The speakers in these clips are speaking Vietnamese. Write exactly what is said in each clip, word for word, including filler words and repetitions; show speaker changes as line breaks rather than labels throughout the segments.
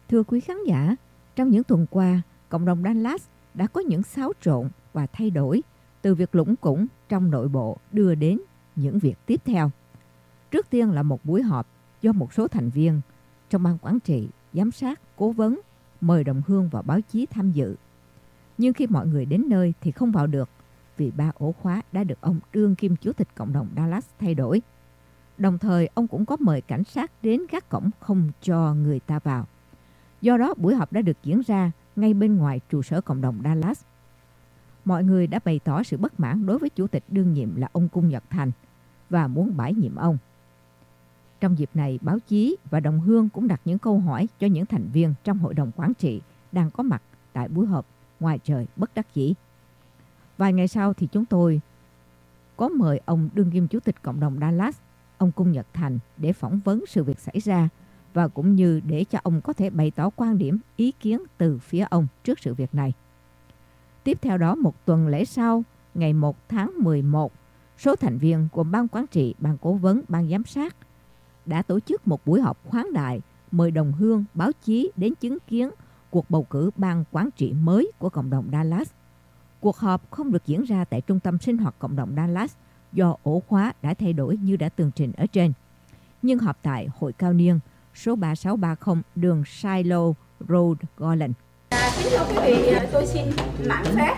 Thưa quý khán giả, trong những tuần qua, cộng đồng Dallas đã có những xáo trộn và thay đổi từ việc lủng củng trong nội bộ đưa đến những việc tiếp theo. Trước tiên là một buổi họp do một số thành viên trong ban quản trị, giám sát, cố vấn mời đồng hương và báo chí tham dự. Nhưng khi mọi người đến nơi thì không vào được vì ba ổ khóa đã được ông đương kim chủ tịch cộng đồng Dallas thay đổi. Đồng thời ông cũng có mời cảnh sát đến gác cổng không cho người ta vào. Do đó buổi họp đã được diễn ra ngay bên ngoài trụ sở cộng đồng Dallas. Mọi người đã bày tỏ sự bất mãn đối với chủ tịch đương nhiệm là ông Cung Nhật Thành và muốn bãi nhiệm ông. Trong dịp này, báo chí và đồng hương cũng đặt những câu hỏi cho những thành viên trong hội đồng quản trị đang có mặt tại buổi họp ngoài trời bất đắc dĩ. Vài ngày sau thì chúng tôi có mời ông đương kim chủ tịch cộng đồng Dallas, ông Cung Nhật Thành để phỏng vấn sự việc xảy ra và cũng như để cho ông có thể bày tỏ quan điểm, ý kiến từ phía ông trước sự việc này. Tiếp theo đó, một tuần lễ sau, ngày một tháng mười một, số thành viên của ban quản trị, ban cố vấn, ban giám sát đã tổ chức một buổi họp khoáng đại mời đồng hương, báo chí đến chứng kiến cuộc bầu cử ban quản trị mới của cộng đồng Dallas. Cuộc họp không được diễn ra tại trung tâm sinh hoạt cộng đồng Dallas do ổ khóa đã thay đổi như đã tường trình ở trên, nhưng họp tại hội cao niên số ba sáu ba không đường Shiloh Road, Garland.
À, kính thưa quý vị, tôi xin mạn phép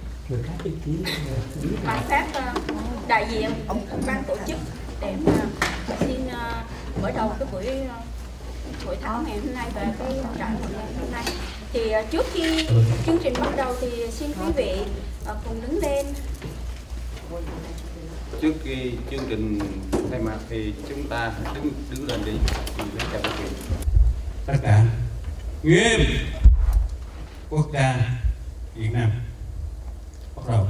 mạn phép đại diện ban tổ chức để mà xin uh, mở đầu cái buổi uh, hội thảo ngày hôm nay và cái trại hội ngày hôm nay. Thì uh, trước khi chương trình bắt đầu thì xin quý vị uh, cùng đứng lên.
Trước khi chương trình khai mạc thì chúng ta đứng đứng lên đi. Chào quý vị.
Tất cả nghiêm quốc gia Việt Nam. Bắt đầu.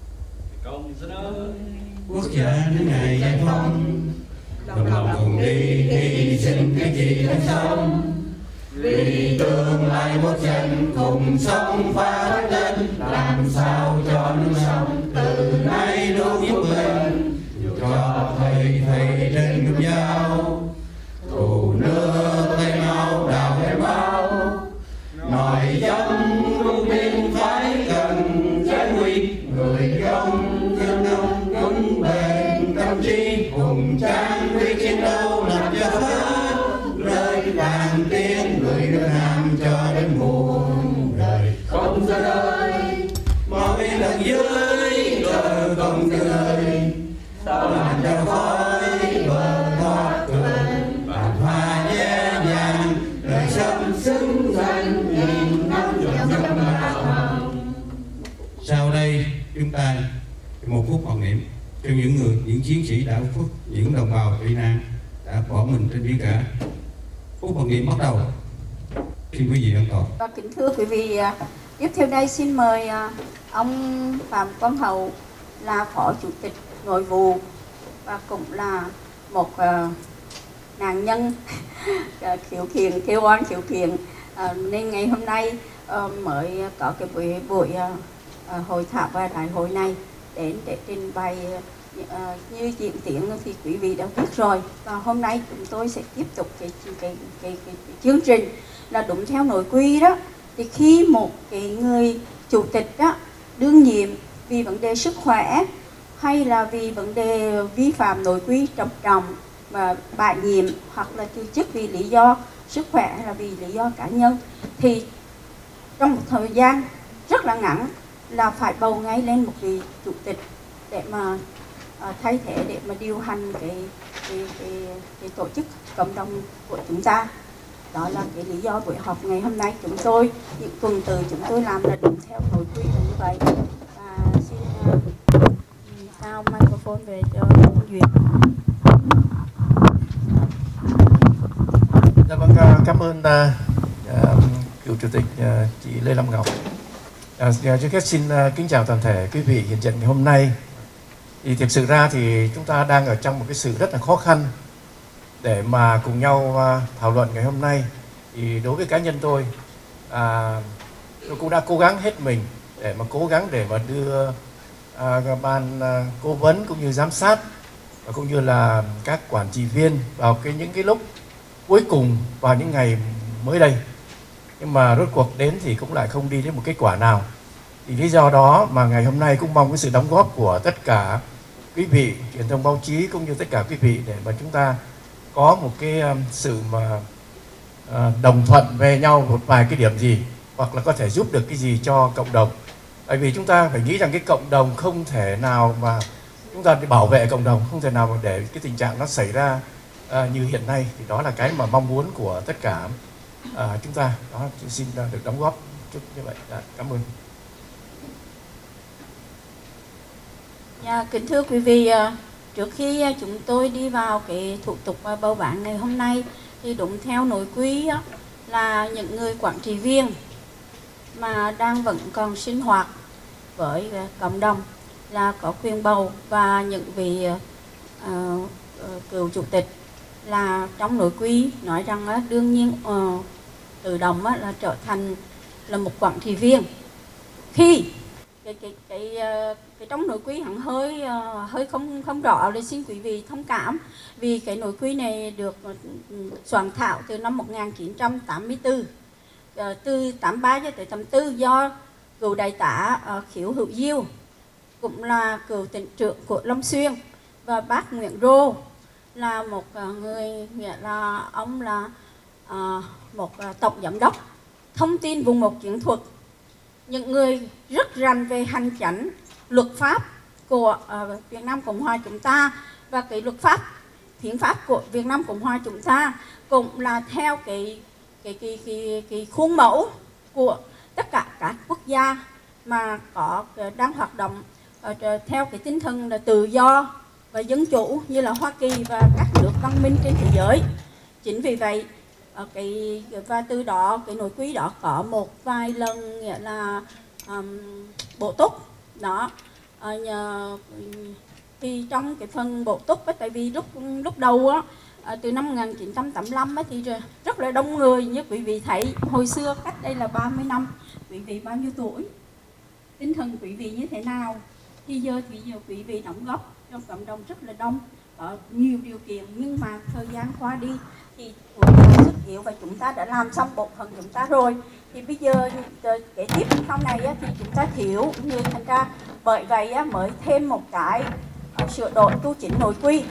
Công dân ơi,
quốc gia đến ngày giải phóng, đồng lòng cùng đi hy sinh cái gì đang sống, vì tương lai quốc dân cùng sống phát lên, làm sao cho nước sông từ nay luôn giúp mình, cho thầy thầy trên gươm dao, thù nước tay máu đào thêm máu, nòi giống luôn biên phải cần giải nguy, người công dân nông vững bền tâm trí, hùng tráng quyết chiến đấu làm cho hết lời vàng tiếng người nước Nam cho đến muôn đời. Công dân ơi, mọi lần dưới cờ công dân ơi, sao làm cho khói bờ thoát cường, bàn hoa nhẹ nhàng đời sống xứng danh nhìn năm dòng dòng màu hồng. Sau đây chúng ta một phút mặc niệm cho những người, những chiến sĩ đã khuất, những đồng bào Tây Nam đã bỏ mình trên biển cả. Phút mặc niệm bắt đầu. Xin quý vị an toàn.
Và kính thưa quý vị, tiếp theo đây xin mời ông Phạm Quang Hậu là Phó Chủ tịch Nội vụ và cũng là một uh, nạn nhân khiếu kiện, kêu oan khiếu kiện, uh, nên ngày hôm nay uh, mới có cái buổi buổi uh, uh, hội thảo và đại hội này đến để trình bày. Uh, như diễn tiến thì quý vị đã biết rồi, và hôm nay chúng tôi sẽ tiếp tục cái cái cái, cái, cái, cái chương trình là đúng theo nội quy đó. Thì khi một cái người chủ tịch đó đương nhiệm vì vấn đề sức khỏe hay là vì vấn đề vi phạm nội quy trầm trọng và bãi nhiệm hoặc là từ chức vì lý do sức khỏe hay là vì lý do cá nhân, thì trong một thời gian rất là ngắn là phải bầu ngay lên một vị chủ tịch để mà uh, thay thế, để mà điều hành cái cái, cái cái tổ chức cộng đồng của chúng ta. Đó là cái lý do buổi họp ngày hôm nay chúng tôi, những tuần từ chúng tôi làm là đúng theo nội quy là như vậy. Và xin uh, giao microphone về cho ông Duyệt.
Dạ vâng, cảm ơn uh, cựu chủ tịch uh, chị Lê Lâm Ngọc. Uh, trước hết xin uh, kính chào toàn thể quý vị hiện diện ngày hôm nay. Thì thực sự ra thì chúng ta đang ở trong một cái sự rất là khó khăn để mà cùng nhau uh, thảo luận ngày hôm nay. Thì đối với cá nhân tôi, uh, tôi cũng đã cố gắng hết mình để mà cố gắng để mà đưa uh, ban uh, cố vấn cũng như giám sát và cũng như là các quản trị viên vào cái những cái lúc cuối cùng vào những ngày mới đây nhưng mà rốt cuộc đến thì cũng lại không đi đến một kết quả nào. Thì lý do đó mà ngày hôm nay cũng mong cái sự đóng góp của tất cả quý vị truyền thông báo chí cũng như tất cả quý vị để mà chúng ta có một cái um, sự mà uh, đồng thuận về nhau một vài cái điểm gì, hoặc là có thể giúp được cái gì cho cộng đồng. Tại vì chúng ta phải nghĩ rằng cái cộng đồng không thể nào mà chúng ta đi bảo vệ cộng đồng, không thể nào mà để cái tình trạng nó xảy ra uh, như hiện nay. Thì đó là cái mà mong muốn của tất cả uh, chúng ta. Đó, xin uh, được đóng góp chút như vậy. Đã, cảm ơn.
Dạ, kính thưa quý vị, trước khi chúng tôi đi vào cái thủ tục bầu bạn ngày hôm nay thì đúng theo nội quy là những người quản trị viên mà đang vẫn còn sinh hoạt với cộng đồng là có quyền bầu, và những vị uh, uh, cựu chủ tịch là trong nội quy nói rằng uh, đương nhiên uh, tự động uh, là trở thành là một quản trị viên. Khi cái cái cái uh, cái trong nội quy hẳn hơi uh, hơi không không rõ, để xin quý vị thông cảm, vì cái nội quy này được uh, soạn thảo từ năm một nghìn chín trăm tám mươi tư, uh, từ tám mươi ba cho tới tám mươi tư, do cựu đại tá uh, Khiếu Hữu Diêu, cũng là cựu tỉnh trưởng của Long Xuyên, và bác Nguyễn Rô là một uh, người, nghĩa là ông là uh, một uh, tổng giám đốc thông tin vùng một chiến thuật, những người rất rành về hành chánh, luật pháp của uh, Việt Nam Cộng Hòa chúng ta, và cái luật pháp hiến pháp của Việt Nam Cộng Hòa chúng ta cũng là theo cái cái cái cái, cái khuôn mẫu của tất cả các quốc gia mà có đang hoạt động uh, theo cái tinh thần là tự do và dân chủ như là Hoa Kỳ và các nước văn minh trên thế giới. Chính vì vậy uh, cái và từ đó cái nội quy đó có một vài lần, nghĩa là um, bổ túc đó. À, nhờ, thì trong cái phần bổ túc ấy, tại vì lúc lúc đầu á, à, từ năm một nghìn chín trăm tám mươi lăm á, thì rất là đông người, như quý vị thấy hồi xưa cách đây là ba mươi năm, quý vị bao nhiêu tuổi, tinh thần quý vị như thế nào, thì giờ thì giờ quý vị đóng góp trong cộng đồng rất là đông, có nhiều điều kiện, nhưng mà thời gian qua đi thì tuổi già sức yếu và chúng ta đã làm xong bộ phận chúng ta rồi, thì bây giờ cái tiếp sau này á, thì chúng ta thiếu người, thành ra bởi vậy á, mới thêm một cái uh, sửa đổi tu chỉnh nội quy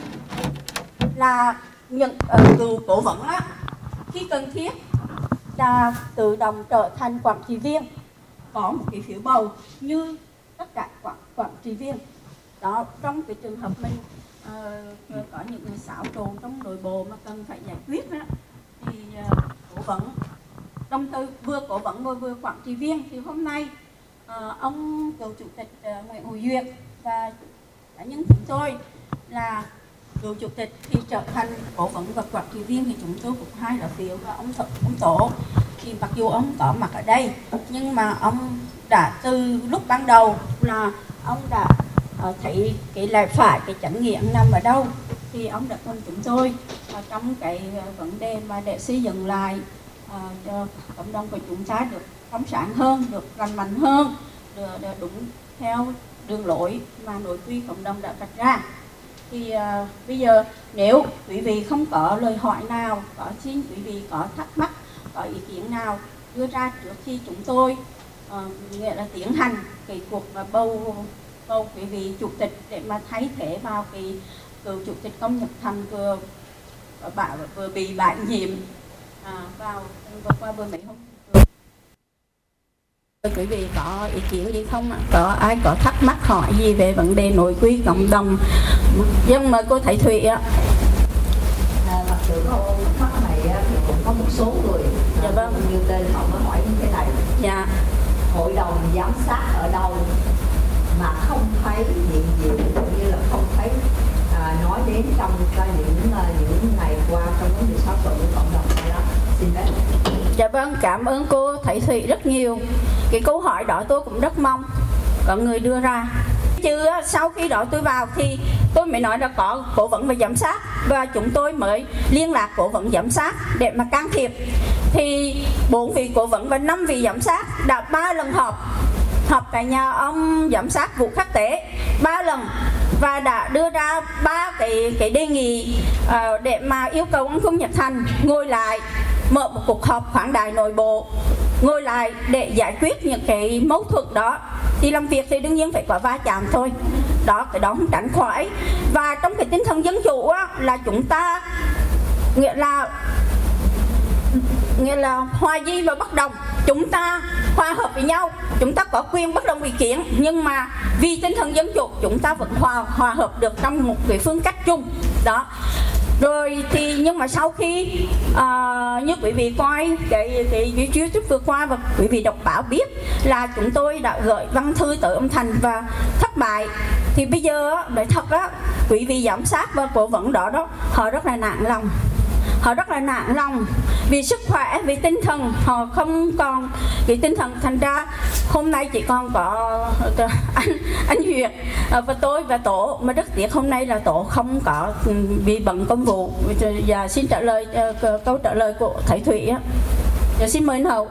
là những uh, cựu cố vấn á, khi cần thiết là tự động trở thành quản trị viên, có một cái phiếu bầu như tất cả quản, quản trị viên đó. Trong cái trường hợp mình uh, có những người xáo trộn trong nội bộ mà cần phải giải quyết đó, thì uh, cố vấn đồng thời vừa cố vấn vừa vừa quản trị viên. Thì hôm nay uh, ông cựu chủ tịch uh, Nguyễn Hữu Duyệt và cá nhân chúng tôi là cựu chủ tịch thì trở thành cố vấn và quản trị viên, thì chúng tôi cũng hai lá phiếu, và ông Th ông Tổ thì mặc dù ông có mặt ở đây nhưng mà ông đã từ lúc ban đầu là ông đã uh, thấy cái lẽ phải, cái chánh nghĩa nằm ở đâu, thì ông đã cùng chúng tôi uh, trong cái uh, vấn đề mà để xây dựng lại uh, cho cộng đồng của chúng ta được phóng sáng hơn, được lành mạnh hơn, được, được đúng theo đường lối mà nội quy cộng đồng đã đặt ra. Thì uh, bây giờ nếu quý vị không có lời hỏi nào, có xin quý vị có thắc mắc, có ý kiến nào đưa ra trước khi chúng tôi uh, nghĩa là tiến hành cái cuộc uh, bầu bầu quý vị chủ tịch để mà thay thế vào cái cựu chủ tịch Công Nhật Thành vừa vừa, vừa bị bãi nhiệm à, vào vừa qua vừa mấy hôm. Quý vị có ý kiến gì không ạ? Có ai có thắc mắc hỏi gì về vấn đề nội quy cộng đồng? Dân mời cô Thầy Thụy ạ.
À, mặc dù câu thắc mắc này thì cũng có một số người, dạ vâng, như tên họ mới hỏi như thế này.
Dạ.
Hội đồng giám sát ở đâu mà không thấy hiện diện, cũng như là không thấy à, nói đến trong những những ngày qua trong vấn đề xã hội của cộng đồng này đó. Xin phép.
Dạ vâng, cảm ơn cô Thầy Thụy rất nhiều. Cái câu hỏi đó tôi cũng rất mong có người đưa ra. Chứ sau khi đó tôi vào thì tôi mới nói là có cố vấn và giám sát, và chúng tôi mới liên lạc cố vấn giám sát để mà can thiệp. Thì bốn vị cố vấn và năm vị giám sát đã ba lần họp họp tại nhà ông giám sát Vũ Khắc Tế ba lần, và đã đưa ra ba cái cái đề nghị uh, để mà yêu cầu ông Công Nhật Thành ngồi lại mở một cuộc họp khoáng đại nội bộ ngồi lại để giải quyết những cái mâu thuẫn đó. Thì làm việc thì đương nhiên phải có va chạm thôi, đó cái đó không tránh khỏi. Và trong cái tinh thần dân chủ á, là chúng ta nghĩa là nghĩa là hòa di và bất đồng, chúng ta hòa hợp với nhau, chúng ta có quyền bất đồng ý kiến, nhưng mà vì tinh thần dân chủ chúng ta vẫn hòa hòa hợp được trong một cái phương cách chung đó. Rồi thì nhưng mà sau khi uh, như quý vị coi cái cái YouTube vừa qua và quý vị đọc báo biết là chúng tôi đã gửi văn thư tới ông Thành và thất bại, thì bây giờ để thật á, quý vị giám sát và cố vấn đó đó họ rất là nản lòng, họ rất là nản lòng vì sức khỏe, vì tinh thần họ không còn cái tinh thần. Thành ra hôm nay chỉ còn có anh anh Duyệt và tôi và Tổ, mà rất tiếc hôm nay là Tổ không có bị bận công vụ. Và xin trả lời câu trả lời của thầy Thủy á. Và xin mời anh Hậu.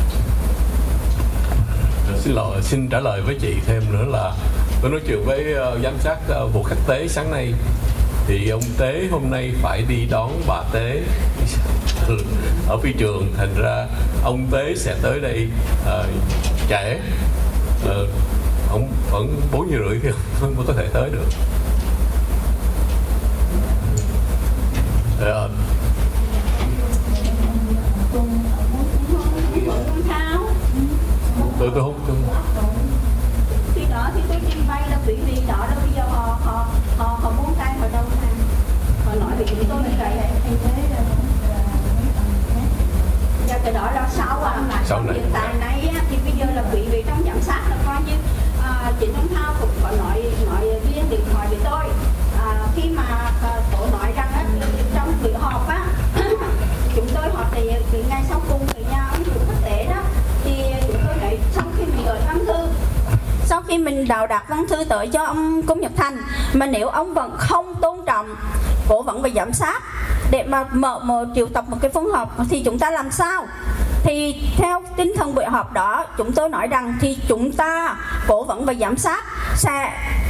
Xin lỗi, xin trả lời với chị thêm nữa là tôi nói chuyện với uh, giám sát uh, vụ khách Tế sáng nay, thì ông Tế hôm nay phải đi đón bà Tế ở phi trường, thành ra ông Tế sẽ tới đây uh, trễ, uh, ông vẫn bốn giờ rưỡi thì ông mới có thể tới được. Uh, tôi tôi không tôi...
khi đó thì tôi trình bày là quý vị đó là bây giờ họ họ họ họ muốn tay vào đâu nè, họ nói về chúng tôi như vậy. Và cái đó là sau à, sau này hiện tại này thì bây giờ là quý vị trong giám sát là coi như à, chị Đông Thao cũng có nói nói riêng điện thoại với tôi à, khi mà à, Tổ nói rằng á, trong buổi họp á chúng tôi họp thì cái ngày sau cùng với nhà ông chủ quốc tế đó, thì chúng tôi nói sau khi mình gửi văn thư,
sau khi mình đào đặt văn thư tới cho ông Công Nhật Thành, mà nếu ông vẫn không tôn trọng cố vấn và giám sát để mà mở một triệu tập một cái phòng họp thì chúng ta làm sao? Thì theo tinh thần buổi họp đó, chúng tôi nói rằng thì chúng ta cố vấn và giám sát sẽ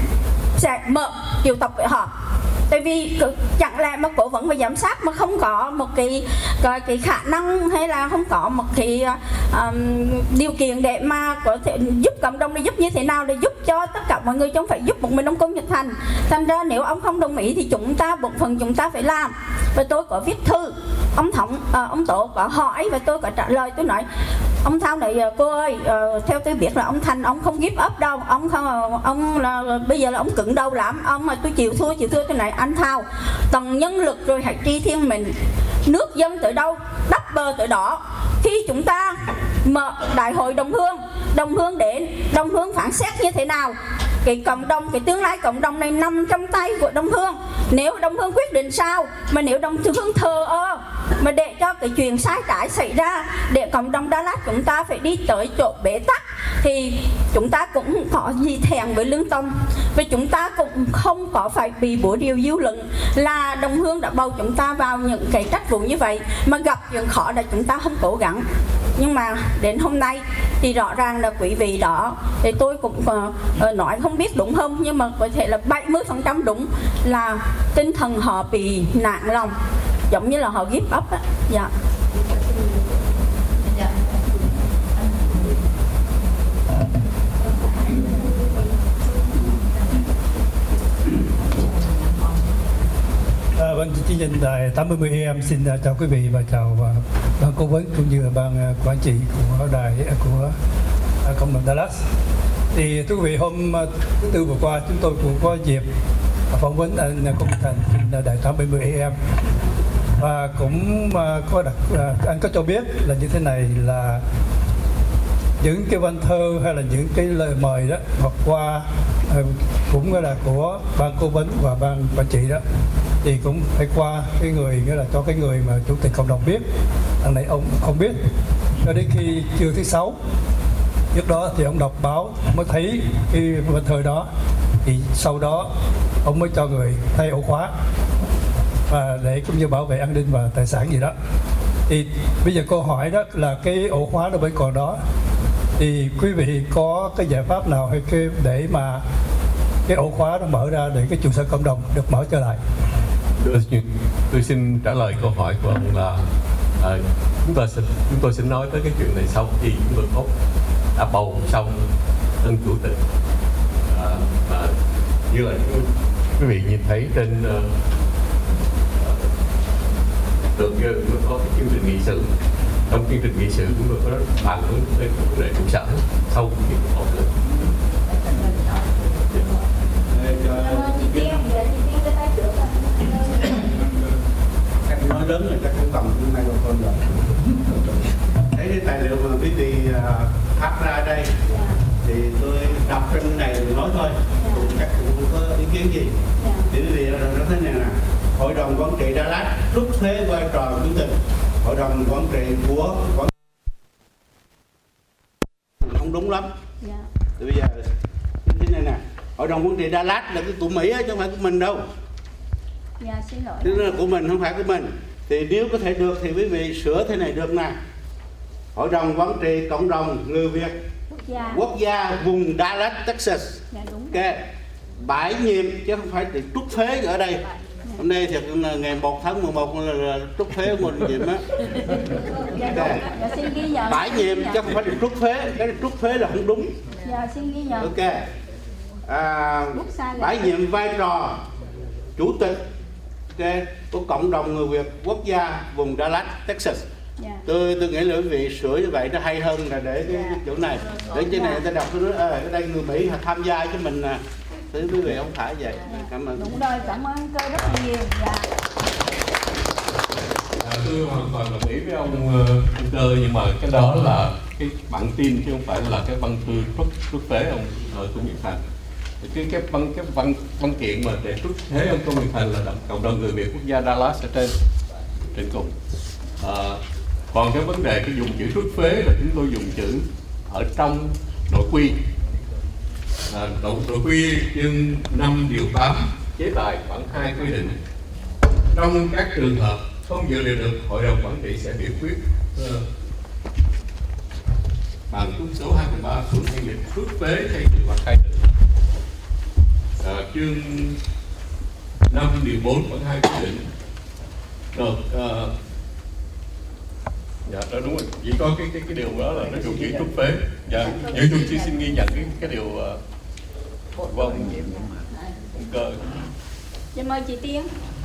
sẽ mở triệu tập buổi họp. Tại vì chẳng lẽ mà cố vấn và giám sát mà không có một cái cái, cái khả năng hay là không có một cái um, điều kiện để mà có thể giúp cộng đồng, để giúp như thế nào để giúp cho tất cả mọi người, chứ không phải giúp một mình ông Công Nhật Thành. Thành ra nếu ông không đồng ý thì chúng ta bổn phận chúng ta phải làm. Và tôi có viết thư, ông Thống, à, ông Tổ có hỏi và tôi có trả lời. Tôi nói ông Thao này cô ơi, uh, theo tôi biết là ông Thành ông không give up đâu, ông không, ông là bây giờ là ông cứng đầu lắm, ông mà tôi chịu thua chịu thua. Tôi nói anh Thao, tầng nhân lực rồi hãy tri thiên mình, nước dân tới đâu đắp bờ tới đó. Khi chúng ta mở đại hội đồng hương, đồng hương đến, đồng hương phán xét như thế nào, cái cộng đồng, cái tương lai cộng đồng này nằm trong tay của đồng hương. Nếu đồng hương quyết định sao, mà nếu đồng hương thờ ơ mà để cho cái chuyện sai trái xảy ra, để cộng đồng Đà Lạt chúng ta phải đi tới chỗ bế tắc, thì chúng ta cũng không có gì thẹn với lương tâm, và chúng ta cũng không có phải bị bủa rìu dư luận là đồng hương đã bầu chúng ta vào những cái trách vụ như vậy, mà gặp chuyện khó là chúng ta không cố gắng. Nhưng mà đến hôm nay thì rõ ràng là quý vị đó, thì tôi cũng uh, nói không biết đúng không, nhưng mà có thể là bảy mươi phần trăm đúng là tinh thần họ bị nản lòng, giống như là họ give up á. Dạ.
À, vâng, chương trình đài tám mươi a em xin uh, chào quý vị và chào uh, ban cố vấn cũng như ban uh, quản trị của đài uh, của uh, cộng đồng Dallas. Thì thưa quý vị, hôm uh, thứ tư vừa qua chúng tôi cũng có dịp uh, phỏng vấn anh uh, Công Thành trên uh, đài tám mươi a em, và cũng uh, có đặt uh, anh có cho biết là như thế này, là những cái văn thơ hay là những cái lời mời đó hoặc qua uh, cũng là của ban cố vấn và ban quản trị đó, thì cũng phải qua cái người, nghĩa là cho cái người mà chủ tịch cộng đồng biết. Thằng này ông không biết, cho đến khi trưa thứ sáu trước đó thì ông đọc báo mới thấy cái văn thơ đó, thì sau đó ông mới cho người thay ổ khóa và để cũng như bảo vệ an ninh và tài sản gì đó. Thì bây giờ câu hỏi đó là cái ổ khóa nó vẫn còn đó, thì quý vị có cái giải pháp nào hay cái để mà cái ổ khóa nó mở ra để cái trụ sở cộng đồng được mở trở lại?
Tôi, tôi xin trả lời câu hỏi của ông là uh, chúng tôi sẽ chúng tôi sẽ nói tới cái chuyện này sau khi chúng tôi có đã bầu xong tân chủ tịch. À, và như là quý vị nhìn thấy trên uh, được uh, có cái chương trình nghị sự. Trong chương trình nghị sự chúng tôi có bàn hướng đến vấn đề trụ sở sau khi bầu cử.
Cách nói lớn là chắc cũng tầm hôm nay rồi con rồi. Thấy cái tài liệu mà quý vị phát ra đây thì tôi đọc trên này nói thôi, cũng chắc cũng không có ý kiến gì. Thì quý vị nói thế này nè, Hội đồng Quản trị Dallas rút thuế vai trò chủ tịch Hội đồng Quản trị của quản... không đúng lắm. Thì bây giờ thế này nè, Hội đồng Quản trị Dallas là cái tụi Mỹ chứ không phải của mình đâu.
Dạ, xin lỗi.
Thế là của mình, không phải của mình. Thì nếu có thể được thì quý vị sửa thế này được nè. Hội đồng Quản trị Cộng đồng Người Việt
Quốc gia,
Quốc gia vùng Dallas, Texas.
Dạ, đúng.
Ok. Bãi nhiệm chứ không phải để trút thuế ở đây. Hôm nay thì ngày một tháng mười một là, là trút thuế một nhiệm á.
Dạ,
Okay.
dạ, xin ghi nhận.
Bãi nhiệm chứ không phải để trút thuế, cái trút thuế là không đúng.
Dạ, xin ghi nhận.
Ok. À, bãi nhiệm vai trò chủ tịch okay, của cộng đồng người Việt Quốc gia vùng Dallas, Texas.
Yeah.
Tôi tôi nghĩ là quý vị sửa như vậy nó hay hơn là để cái, yeah. cái chỗ này. Để trên này người ta đọc tôi nói à, ở đây người Mỹ tham gia cho mình nè. Thế quý vị không phải vậy. Yeah. Cảm ơn.
Đúng rồi, cảm ơn tôi rất là nhiều. Dạ.
À, tôi hoàn toàn đồng ý với ông uh, Cơ, nhưng mà cái đó là cái bản tin chứ không phải là cái văn thư rút rút thuế ông uh, Công Nhật Thành. Cái cái văn cái văn văn kiện mà để rút thuế ông Công Nhật Thành là cộng đồng người Việt Quốc gia Dallas ở trên trên cùng. À, còn cái vấn đề cái dùng chữ rút thuế là chúng tôi dùng chữ ở trong nội quy. À, nội, nội quy chương năm điều tám chế tài khoảng hai quy định trong các trường hợp không dự liệu được, hội đồng quản trị sẽ biểu quyết uh, bằng quyết số hai mươi ba của nghị định rút thuế thay vì hoặc khai trừ. À, chương năm điều bốn khoảng hai quy định được uh, dạ đó đúng rồi, chỉ có cái cái cái điều đó là nó dùng chữ rút thuế. Dạ, nhưng tôi chỉ xin ghi nhận cái cái điều uh, của ông ông Cơ.
Dạ, mời chị Tiên.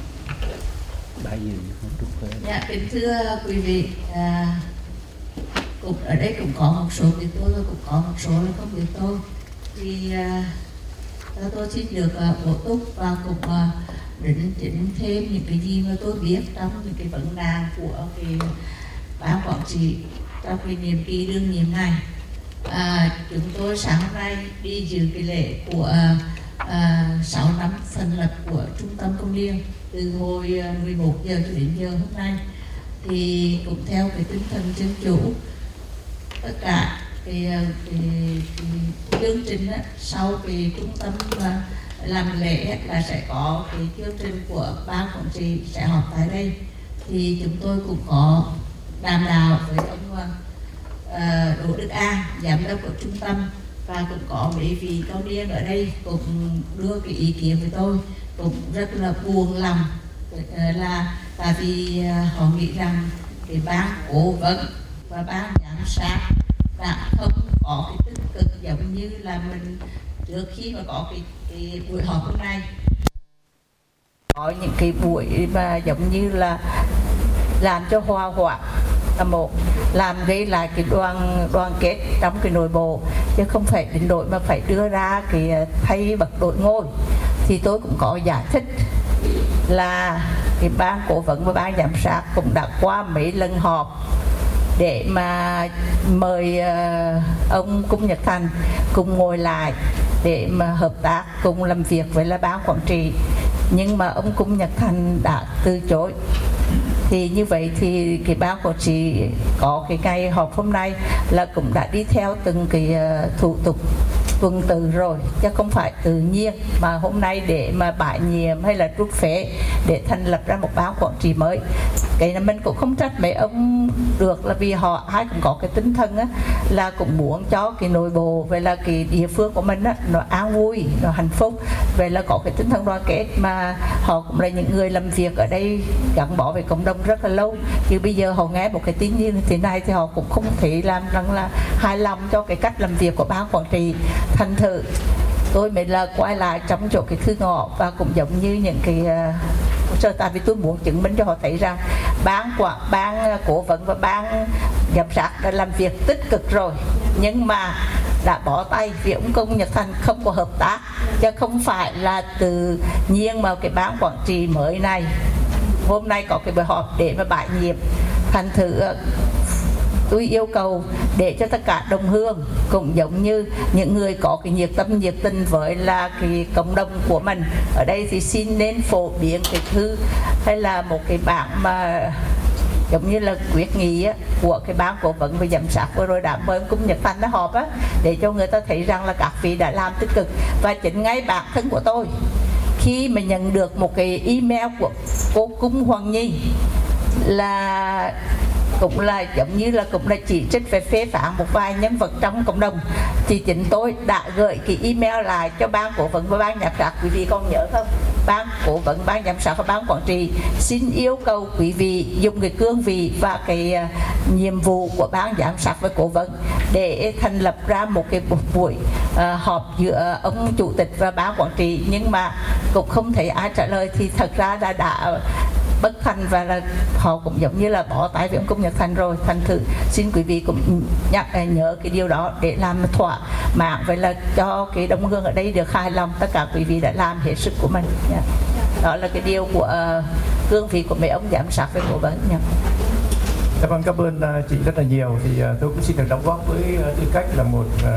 Dạ, kính thưa quý vị, à, cũng ở đây cũng có một số biết tôi, cũng có một số là không biết tôi. Thì à, tôi xin được à, bổ túc và cũng à, đính chính thêm những cái gì mà tôi biết trong những cái vấn nạn của cái ban quản trị trong cái nhiệm kỳ đương nhiệm này. À, chúng tôi sáng nay đi dự cái lễ của à, sáu năm thành lập của trung tâm công liên từ hồi mười một giờ cho đến giờ hôm nay, thì cũng theo cái tinh thần dân chủ, tất cả cái, cái, cái chương trình đó, sau cái trung tâm mà làm lễ là sẽ có cái chương trình của ban quản trị sẽ họp tại đây. Thì chúng tôi cũng có đàm đạo với ông uh, Đỗ Đức An, giám đốc của trung tâm, và cũng có mấy vị cao niên ở đây cũng đưa cái ý kiến với tôi, cũng rất là buồn lòng là tại vì họ nghĩ rằng cái ban cố vấn và ban giám sát đã không có cái tích cực giống như là mình trước khi mà có cái, cái buổi họp hôm nay. Có những cái buổi mà giống như là làm cho hòa hoãn là một, làm gây lại cái đoàn đoàn kết trong cái nội bộ, chứ không phải đến đội mà phải đưa ra cái thay bậc đội ngôi. Thì tôi cũng có giải thích là cái ban cố vấn và ban giám sát cũng đã qua mấy lần họp để mà mời uh, ông Cung Nhật Thành cùng ngồi lại để mà hợp tác cùng làm việc với là ban quản trị, nhưng mà ông Cung Nhật Thành đã từ chối. Thì như vậy thì cái ban quản trị có cái ngày họp hôm nay là cũng đã đi theo từng cái uh, thủ tục tuần tự rồi, chứ không phải tự nhiên mà hôm nay để mà bãi nhiệm hay là rút phế để thành lập ra một ban quản trị mới. Cái là mình cũng không trách mấy ông được, là vì họ ai cũng có cái tinh thần á, là cũng muốn cho cái nội bộ về là cái địa phương của mình á, nó an vui, nó hạnh phúc, về là có cái tinh thần đoàn kết, mà họ cũng là những người làm việc ở đây gắn bó với cộng đồng rất là lâu. Chứ bây giờ họ nghe một cái tin như thế này thì họ cũng không thể làm rằng là hài lòng cho cái cách làm việc của ban quản trị. Thành thử tôi mới là quay lại trong chỗ cái thư ngõ, và cũng giống như những cái uh, sơ tại vì tôi muốn chứng minh cho họ thấy rằng ban quản ban cố vấn và ban giám sát đã làm việc tích cực rồi, nhưng mà đã bỏ tay vì ông Công Nhật Thành không có hợp tác, chứ không phải là tự nhiên mà cái ban quản trị mới này hôm nay có cái buổi họp để mà bãi nhiệm. Thành thử tôi yêu cầu để cho tất cả đồng hương cũng giống như những người có cái nhiệt tâm nhiệt tình với là cái cộng đồng của mình ở đây thì xin nên phổ biến cái thư hay là một cái bảng mà giống như là quyết nghị á, của cái ban cố vấn và giám sát vừa rồi đã mời ông Cung Nhật Thành nó họp á, để cho người ta thấy rằng là các vị đã làm tích cực. Và chính ngay bản thân của tôi khi mà nhận được một cái email của cô Cung Hoàng Nhi là cũng là giống như là cũng là chỉ trích về phê phán một vài nhân vật trong cộng đồng, thì chính tôi đã gửi cái email lại cho ban cố vấn và ban giám sát. Quý vị còn nhớ không? Ban cố vấn, ban giám sát và ban quản trị xin yêu cầu quý vị dùng cái cương vị và cái uh, nhiệm vụ của ban giám sát và cố vấn để thành lập ra một cái buổi uh, họp giữa ông chủ tịch và ban quản trị, nhưng mà cũng không thấy ai trả lời. Thì thật ra đã đã bất thành, và là họ cũng giống như là bỏ tay với ông Cung Nhật Thành rồi. Thành thử xin quý vị cũng nhắc nhớ cái điều đó để làm thỏa mãn, vậy là cho cái đồng hương ở đây được hài lòng. Tất cả quý vị đã làm hết sức của mình nha. Đó là cái điều của uh, cương vị của mấy ông giám sát với cố vấn nha.
Cảm ơn, cảm ơn uh, chị rất là nhiều. Thì uh, tôi cũng xin được đóng góp với uh, tư cách là một uh,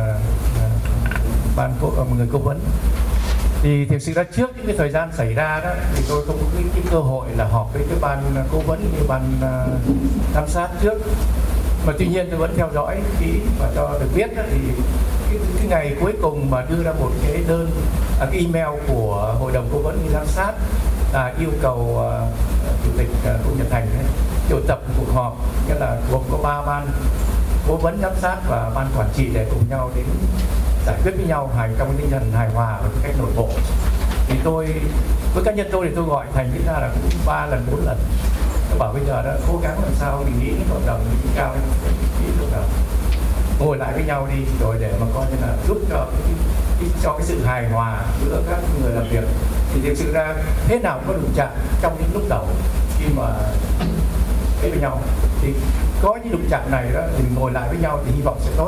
uh, ban cố, uh, một người cố vấn. Thì thực sự ra trước những cái thời gian xảy ra đó thì tôi không có cái, cái cơ hội là họp với cái ban cố vấn như ban uh, giám sát trước, mà tuy nhiên tôi vẫn theo dõi kỹ và cho được biết đó, thì cái, cái ngày cuối cùng mà đưa ra một cái đơn à, cái email của hội đồng cố vấn giám sát là yêu cầu uh, chủ tịch uh, Cung Nhật Thành ấy, triệu tập cuộc họp, nghĩa là gồm có ba ban cố vấn giám sát và ban quản trị để cùng nhau đến giải quyết với nhau hài trong tinh thần hài hòa và cách nội bộ. Thì tôi với cá nhân tôi thì tôi gọi Thành nghĩ ra là cũng ba lần bốn lần. Tôi bảo bây giờ đó cố gắng làm sao mình nghĩ đến cộng đồng mình cao nghĩ cộng đồng ngồi lại với nhau đi, rồi để mà coi như là giúp cho cái, cái, cho cái sự hài hòa giữa các người làm việc. Thì thực sự ra thế nào cũng có đụng chạm trong những lúc đầu khi mà với nhau, thì có những đụng chạm này đó thì mình ngồi lại với nhau thì hy vọng sẽ tốt.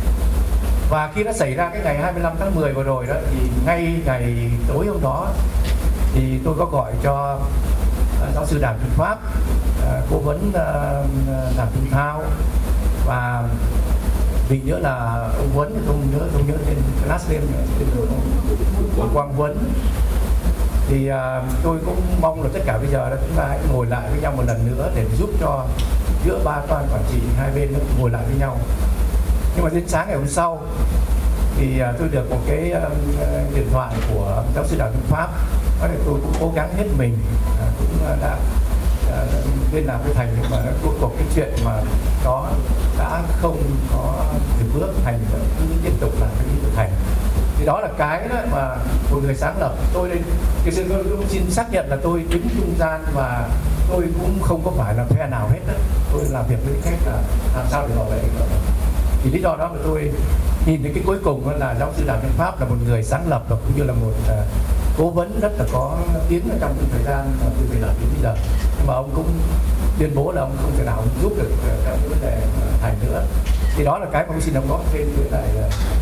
Và khi nó xảy ra cái ngày hai mươi lăm tháng mười vừa rồi đó, thì ngay ngày tối hôm đó thì tôi có gọi cho uh, giáo sư Đàm Trung Pháp, uh, cố vấn uh, Đàm Trung Thao, và vì nhớ là ông Huấn, không nhớ không nhớ tên class name tên Quang Huấn. Thì uh, tôi cũng mong là tất cả bây giờ là chúng ta hãy ngồi lại với nhau một lần nữa để giúp cho giữa ba ban quản trị hai bên ngồi lại với nhau. Nhưng mà đến sáng ngày hôm sau thì uh, tôi được một cái uh, điện thoại của giáo sư Đào Trung Pháp, nói là tôi cũng cố gắng hết mình, uh, cũng uh, đã uh, liên lạc với Thành, nhưng mà cuối cùng cái chuyện mà nó đã không có được bước. Thành cứ tiếp tục làm cái ý của Thành. Thì đó là cái đó mà một người sáng lập. Tôi đây cái sự tôi cũng xin xác nhận là tôi đứng trung gian và tôi cũng không có phải là phe nào hết đó. Tôi làm việc với cách là làm sao để bảo vệ được. Thì lý do đó mà tôi nhìn thấy cái cuối cùng là giáo sư Đàm Trung Pháp là một người sáng lập và cũng như là một uh, cố vấn rất là có tiếng trong cái thời gian uh, từ bây giờ đến bây giờ. Nhưng mà ông cũng tuyên bố là ông không thể nào giúp được uh, các vấn đề uh, Thành nữa. Thì đó là cái mà ông xin đóng góp thêm với lại uh,